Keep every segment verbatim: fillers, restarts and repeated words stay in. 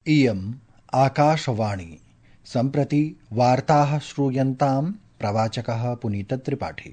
इयम् आकाशवाणी सम्प्रति वार्ताः श्रूयन्तां प्रवाचकः पुनीतत्रिपाठी।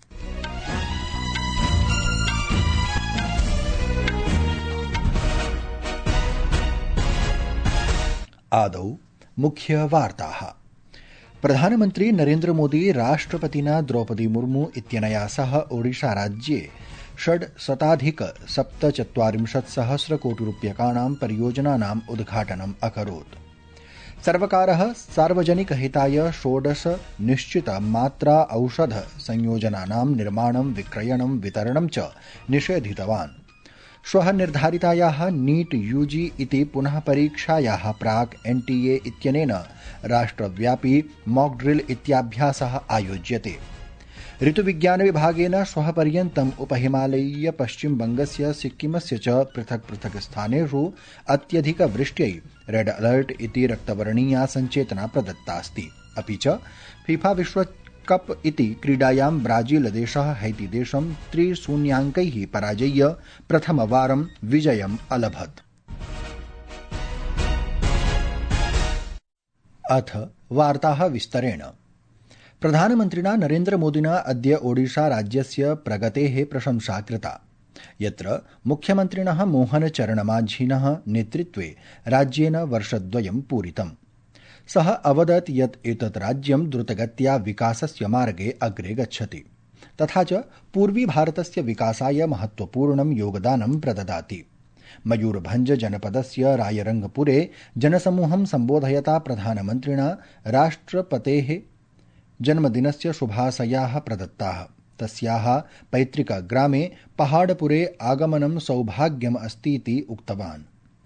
आदौ मुख्यवार्ताः। प्रधानमन्त्री नरेन्द्र मोदी राष्ट्रपतिना द्रौपदी मुर्मू इत्यनया सह ओडिशा राज्ये षड्शताधिक सप्तचत्वारिंशत्सहस्रकोटिरूप्यकाणां परियोजनानाम् उद्घाटनम् अकरोत्। सर्वकारः सार्वजनिकहिताय षोडश निश्चित मात्रा औषध संयोजनानां निर्माणं विक्रयणं वितरणं च निषेधितवान्। श्वः निर्धारितायाः नीट यूजी इति पुनः परीक्षायाः प्राक् एनटीए इत्यनेन राष्ट्रव्यापी मॉक ड्रिल इत्याभ्यासः आयोज्यते। ऋतुविज्ञानविभागेन श्वः पर्यन्तम् उपहिमालयीय पश्चिमबंगस्य सिक्किमस्य च पृथक् पृथक् स्थानेषु अत्यधिकवृष्ट्यै रेड अलर्ट इति रक्तवर्णीया सञ्चेतना प्रदत्तास्ति। अपि च फीफा विश्वकप इति क्रीडायां ब्राजीलदेशः हैतीदेशं त्रिशून्याङ्कैः पराजय्य प्रथमवारं विजयम् अलभत्। अथ वार्ताः विस्तरेण। प्रधानमन्त्रिणा नरेन्द्र मोदिना अद्य ओडिशा राज्यस्य प्रगतेः प्रशंसा कृता, यत्र मुख्यमन्त्रिणः मोहन चरणमाझिनः नेतृत्वे राज्येन वर्षद्वयं पूरितम्। सः अवदत् यत् एतत् राज्यं द्रुतगत्या विकासस्य मार्गे अग्रे गच्छति, तथा च पूर्वी भारतस्य विकासाय महत्वपूर्णं योगदानं प्रददाति। मयूरभंज जनपदस्य रायरंगपुरे जनसमूहं सम्बोधयता प्रधानमन्त्रिणा राष्ट्रपतेः जन्मदिनस्य शुभाशयाः प्रदत्ताः। तस्याः पैतृकग्रामे पहाड़पुरे आगमनं सौभाग्यम् अस्तीति उक्तवान्।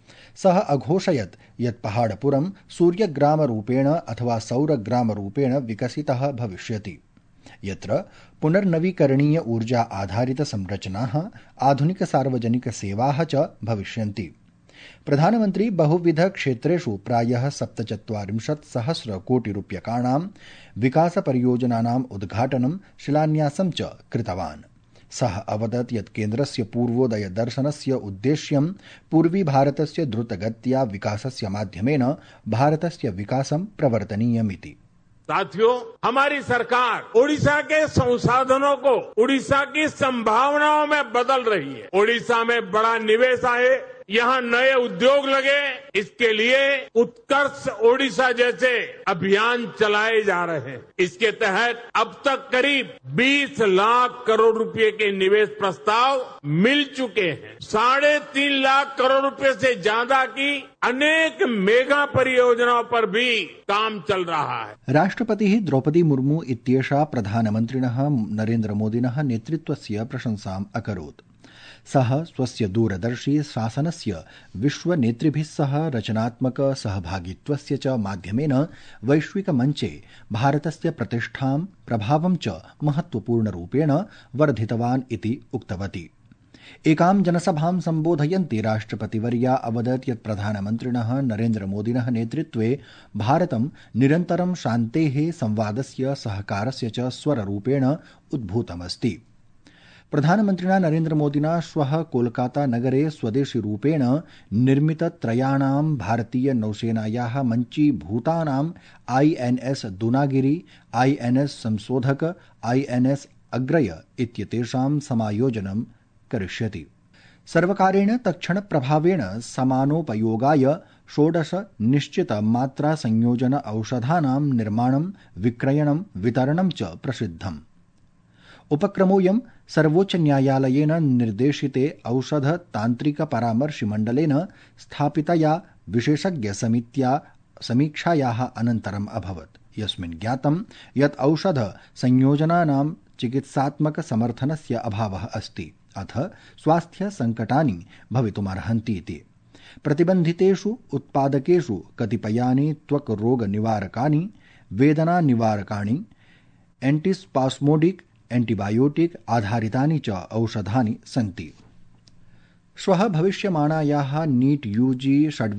सः अघोषयत् यत् पहाड़पुरं सूर्यग्रामरूपेण अथवा सौरग्रामरूपेण विकसितः भविष्यति, यत्र पुनर्नवीकरणीय ऊर्जा आधारित संरचनाः, आधुनिक सार्वजनिक सेवाः च भविष्यन्ति। प्रधानमन्त्री बहुविध क्षेत्रेषु प्रायः सप्तचत्वारिंशत् सहस्र कोटिरूप्यकाणां विकासपरियोजनानाम् उद्घाटनं शिलान्यासं च कृतवान्। सः अवदत् यत् केन्द्रस्य पूर्वोदय दर्शनस्य उद्देश्यं पूर्वी भारतस्य द्रुतगत्या विकासस्य माध्यमेन भारतस्य विकासं प्रवर्तनीयमिति। साथियों, हमारी सरकार ओडिशा के संसाधनों को ओडिशा की संभावनाओं में बदल रही है। ओडिशा में बड़ा निवेश आए, यहाँ नए उद्योग लगे, इसके लिए उत्कर्ष ओडिशा जैसे अभियान चलाए जा रहे हैं। इसके तहत अब तक करीब बीस लाख करोड़ रुपए के निवेश प्रस्ताव मिल चुके हैं। साढ़े तीन लाख करोड़ रुपए से ज्यादा की अनेक मेगा परियोजनाओं पर भी काम चल रहा है। राष्ट्रपतिः द्रौपदी मुर्मू इत्येषा प्रधानमन्त्रिणः नरेन्द्र मोदिनः नेतृत्वस्य प्रशंसाम् अकरोत्। सः स्वस्य दूरदर्शी शासनस्य विश्वनेतृभिः सह रचनात्मक सहभागित्वस्य च माध्यमेन वैश्विकमञ्चे भारतस्य प्रतिष्ठां प्रभावं च महत्वपूर्णरूपेण वर्धितवान् इति उक्तवती। एकां जनसभां सम्बोधयन्ती राष्ट्रपतिवर्या अवदत् यत् प्रधानमन्त्रिणः नरेन्द्र मोदिनः नेतृत्वे भारतं निरन्तरं शान्तेः, संवादस्य, सहकारस्य च स्वररूपेण उद्भूतमस्ति। प्रधानमन्त्रिणा नरेन्द्र मोदिना श्वः कोलकाता नगरे स्वदेशीरूपेण निर्मितत्रयाणां भारतीय नौसेनायाः मञ्चीभूतानां INS Dunagiri, INS Sanshodhak, INS Agray इत्येतेषां समायोजनं करिष्यति। सर्वकारेण तत्क्षणप्रभावेण समानोपयोगाय षोडश निश्चित मात्रा संयोजन औषधानां निर्माणं, विक्रयणं, वितरणं च प्रसिद्धम्। उपक्रमोऽयं सर्वोच्चन्यायालयेन निर्देशिते औषध तान्त्रिक परामर्शिमण्डलेन स्थापितया विशेषज्ञसमित्या समीक्षायाः अनन्तरम् अभवत्, यस्मिन् ज्ञातं यत् औषध संयोजनानां चिकित्सात्मक समर्थनस्य अभावः अस्ति, अथ स्वास्थ्य संकटानि भवितुमर्हन्ति इति। प्रतिबन्धितेषु उत्पादकेषु कतिपयानि त्वक् रोग निवारकानि, वेदना निवारकाणि, एंटीस्पास्मोडिक, एंटीबायोटिक आधारितानि च औषधानि सन्ति। श्वः भविष्यमाणायाः नीट यूजी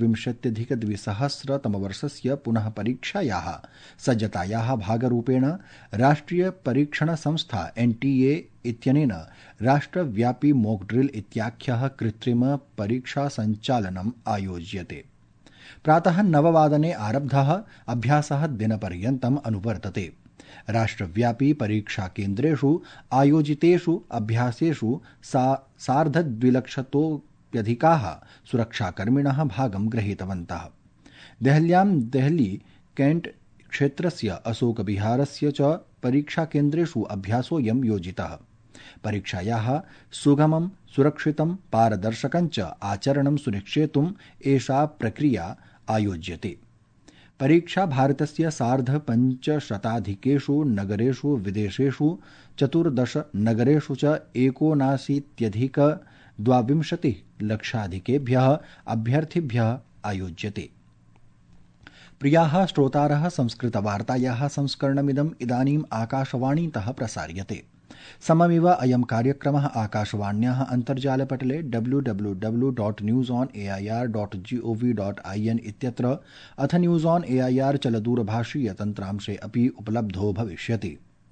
षड्विंशत्यधिकद्विसहस्रतमवर्षस्य पुनः परीक्षायाः सज्जतायाः भागरूपेण राष्ट्रिय परीक्षण संस्था एनटीए इत्यनेन राष्ट्रव्यापी मॉक ड्रिल इत्याख्यः कृत्रिम परीक्षा सञ्चालनम् आयोज्यते। प्रातः नववादने आरब्धः अभ्यासः दिनपर्यन्तम् अनुवर्तते। राष्ट्रव्यापी परीक्षाकेन्द्रेषु आयोजितेषु अभ्यासेषु सा सार्धद्विलक्षतोऽप्यधिकाः सुरक्षाकर्मिणः भागं गृहीतवन्तः। देहल्यां देहली कैंट क्षेत्रस्य अशोकविहारस्य च परीक्षाकेन्द्रेषु अभ्यासोऽयं योजितः। परीक्षायाः सुगमं सुरक्षितं पारदर्शकञ्च आचरणं सुनिश्चेतुम् एषा प्रक्रिया आयोज्यते। परीक्षा भारतस्य सार्धपञ्चशताधिकेषु नगरेषु विदेशेषु चतुर्दश नगरेषु च एकोनाशीत्यधिक द्वाविंशतिः लक्षाधिकेभ्यः अभ्यर्थिभ्यः आयोज्यते। प्रियाः श्रोतारः, संस्कृतवार्तायाः संस्करणमिदम् इदानीम् आकाशवाणीतः प्रसार्यते। सममिव अयं कार्यक्रमः आकाशवाण्याः अन्तर्जालपटले W W W dot news on A I R dot G O V dot I N इत्यत्र अथ news on A I R चलदूरभाषीय तन्त्रांशे अपि उपलब्धो भविष्यति।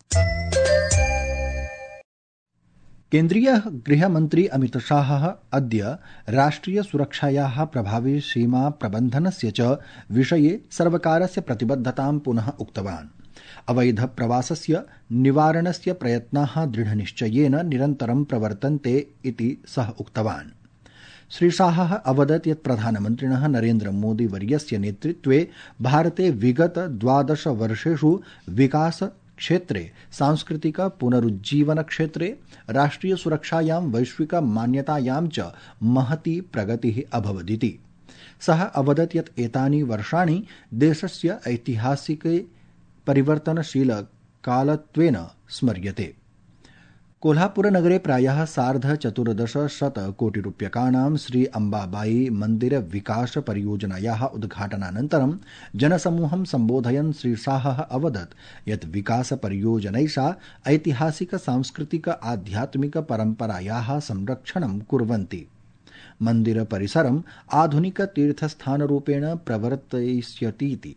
केन्द्रीय गृहमन्त्री अमितशाहः अद्य राष्ट्रिय सुरक्षायाः प्रभावी सीमा प्रबन्धनस्य च विषये सर्वकारस्य प्रतिबद्धतां पुनः उक्तवान्। अवैध प्रवासस्य निवारणस्य प्रयत्नाः दृढनिश्चयेन निरन्तरं प्रवर्तन्ते इति सः उक्तवान्। श्रीशाहः अवदत् यत् प्रधानमन्त्रिणः नरेन्द्र मोदी वर्यस्य नेतृत्वे भारते विगत द्वादश वर्षेषु विकास क्षेत्रे, सांस्कृतिक पुनरुज्जीवन क्षेत्रे, राष्ट्रिय सुरक्षायां, वैश्विक मान्यतायां च महती प्रगतिः अभवदिति। सः अवदत् यत् एतानि वर्षाणि देशस्य ऐतिहासिके परिवर्तनशीलकालत्वेन स्मर्यते। कोल्हापुरनगरे प्रायः सार्धचतुर्दशशतकोटिरूप्यकाणां श्री अम्बाबाई मन्दिर विकास परियोजनायाः उद्घाटनानन्तरं जनसमूहं सम्बोधयन् श्रीशाहः अवदत् यत् विकास परियोजनैषा ऐतिहासिक सांस्कृतिक आध्यात्मिक परम्परायाः संरक्षणं कुर्वन्ति। मन्दिर परिसरम् आधुनिक तीर्थस्थानरूपेण प्रवर्तयिष्यतीति।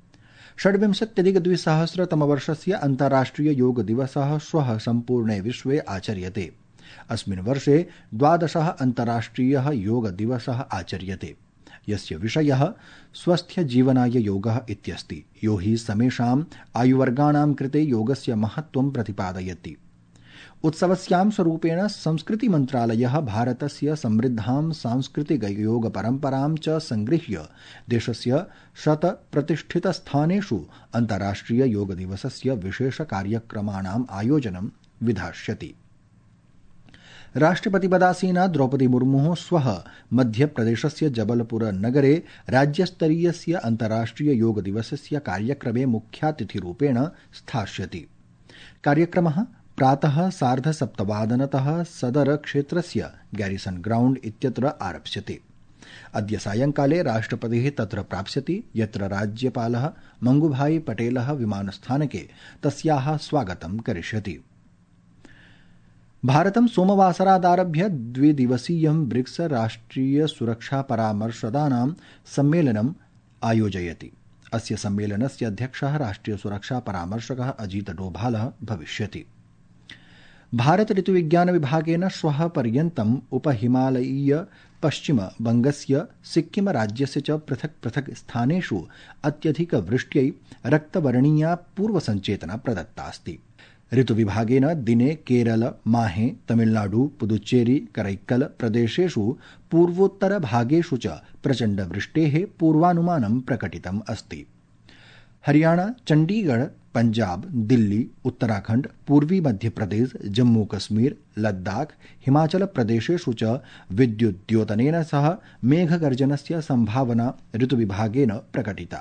षड्विंशत्यधिकद्विसहस्रतमवर्षस्य अन्ताराष्ट्रिय योग दिवसः श्वः सम्पूर्णे विश्वे आचर्यते। अस्मिन् वर्षे द्वादशः अन्ताराष्ट्रियः योग दिवसः आचर्यते, यस्य विषयः स्वस्थ्यजीवनाय योगः इत्यस्ति, यो हि समेषाम् आयुवर्गाणां कृते योगस्य महत्त्वं प्रतिपादयति। उत्सवस्यां स्वरूपेण संस्कृतिमन्त्रालयः भारतस्य समृद्धां सांस्कृतिकयोगपरम्परां च संगृह्य देशस्य शतप्रतिष्ठितस्थानेषु अन्ताराष्ट्रिययोगदिवसस्य विशेषकार्यक्रमाणाम् आयोजनं विधास्यति। राष्ट्रपतिपदासीना द्रौपदी मुर्मुः श्वः मध्यप्रदेशस्य जबलपुर नगरे राज्यस्तरीयस्य अन्ताराष्ट्रिययोगदिवसस्य कार्यक्रमे मुख्यातिथिरूपेण स्थास्यति। कार्यक्रमः प्रातः सार्धसप्तवादनतः सदर क्षेत्रस्य गैरिसन ग्राउण्ड इत्यत्र आरप्स्यते। अद्य सायंकाले राष्ट्रपतिः तत्र प्राप्स्यति, यत्र राज्यपालः मंगूभाई पटेलः विमानस्थानके तस्याः स्वागतं करिष्यति। भारतं सोमवासरादारभ्य द्विदिवसीयं ब्रिक्स राष्ट्रिय सुरक्षा परामर्शदानां सम्मेलनम् आयोजयति। अस्य सम्मेलनस्य अध्यक्षः राष्ट्रिय सुरक्षा परामर्शकः अजीत डोभालः भविष्यति। भारत ऋतुविज्ञान विभागेन श्वः पर्यन्तम् उपहिमालयीय पश्चिम बंगस्य सिक्किम राज्यस्य च पृथक् पृथक् स्थानेषु अत्यधिकवृष्ट्यै रक्तवर्णीया पूर्वसञ्चेतना प्रदत्तास्ति। ऋतुविभागेन दिने केरल, माहे, तमिलनाडु, पुदुच्चेरी, करैक्कल प्रदेशेषु पूर्वोत्तरभागेषु च प्रचण्डवृष्टेः पूर्वानुमानं प्रकटितम् अस्ति। हरियाणा, चण्डीगढ़, पंजाब, दिल्ली, उत्तराखंड, पूर्वी मध्यप्रदेश, जम्मू कश्मीर, लद्दाख, हिमाचल प्रदेशेषु च विद्युद्योतनेन सह मेघगर्जनस्य संभावना ऋतुविभागेन प्रकटिता।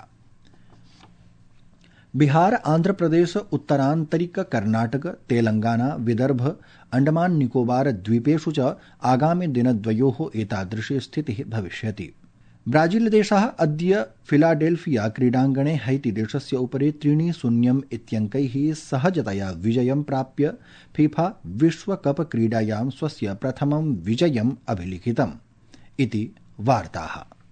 बिहार, आंध्रप्रदेश, उत्तरान्तरिक कर्नाटक, तेलंगाना, विदर्भ, अंडमान निकोबार द्वीपेषु च आगामि दिनद्वयोः एतादृशी स्थितिः भविष्यति। ब्राजीलदेशः अद्य फिलाडेल्फिया क्रीडाङ्गणे हैतीदेशस्य उपरि त्रीणि शून्यम् इत्यङ्कैः सहजतया विजयं प्राप्य फीफा विश्वकप क्रीडायां स्वस्य प्रथमं विजयम् अभिलिखितम् इति वार्ताः।